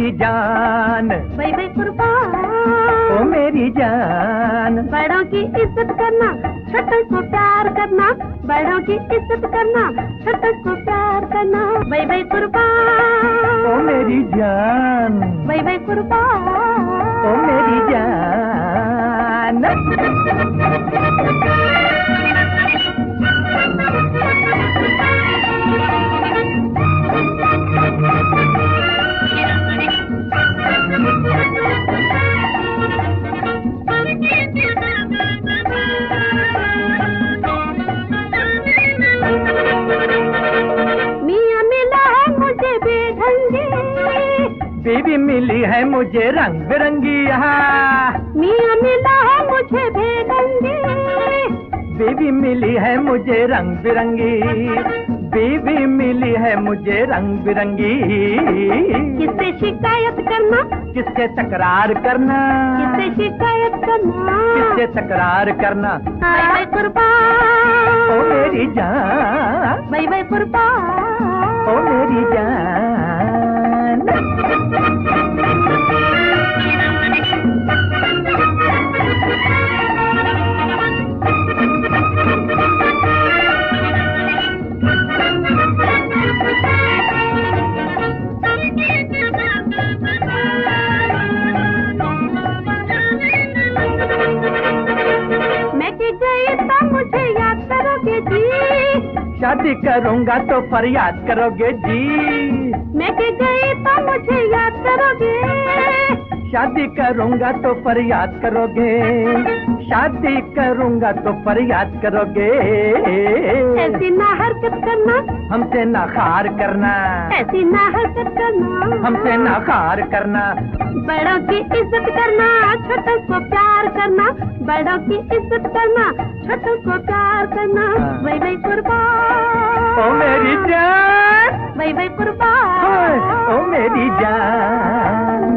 मेरी जान, भाई भाई कुर्बान, ओ मेरी जान। बड़ों की इज्जत करना, छोटों को प्यार करना, बड़ों की इज्जत करना, छोटों को प्यार करना, भाई भाई कुर्बान, ओ मेरी जान, भाई भाई कुर्बान, ओ मेरी जान। बीवी मिली है मुझे रंग बिरंगी, मियाँ मिला है मुझे बेरंगी, बीवी मिली है मुझे रंग बिरंगी, बीवी मिली है मुझे रंग बिरंगी। किससे शिकायत करना, किससे तकरार करना, किससे शिकायत करना, किससे तकरार करना, भाई भाई कुर्बान, ओ मेरी जान, भाई भाई कुर्बान, ओ मेरी जान। मुझे याद करोगे जी, शादी करूंगा तो फरियाद करोगे जी, मैं के गई तो मुझे याद करोगे, शादी करूंगा तो फरियाद करोगे, शादी करूंगा तो फरियाद करोगे। ऐसी ना हरकत करना, हमसे ना खार करना, ऐसी ना हरकत करना, हमसे ना खार करना। बड़ों की इज्जत करना, छोटों को प्यार करना, बड़ों की इज्जत करना, छोटों को प्यार करना, भाई भाई कुर्बान, ओ मेरी जान, भाई भाई कुर्बान, ओ मेरी जान।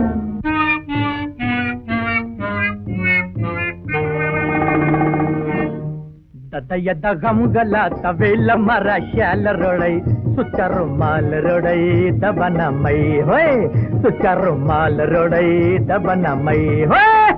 ದಯದ ಗಮಗಲ ತವೇಲ ಮರ ಶಾಲ ರೊಳೈ ಸುಚರು ಮಾಲ್ ರೊಡೈ ದಬನ ಮೈ ಹೋಯ್ ಸುಚರು ಮಾಲ್ ರೊಡೈ ದಬನ ಮೈ ಹೋಯ್